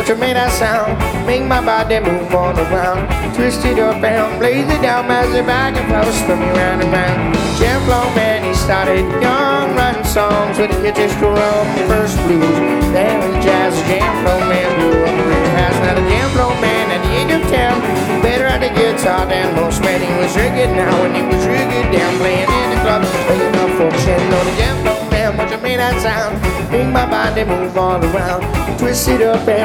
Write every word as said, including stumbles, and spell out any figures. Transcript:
what you made that sound. Make my body move all around. Twist it up and blaze it down, mash it back and forth, spin me round and round. Jam Flow Man, he started young, writing songs with the guitar screw on the first blues. Then with the jazz, Jam Flow Man blew up the house. Now the Jam Flow Man at the age of ten, better at the guitar than most men. He was real good now and he was real good down playing in the club, playing up folks and on the Jam Flow Man, what you made that sound. Make my body move all around. Twist it up and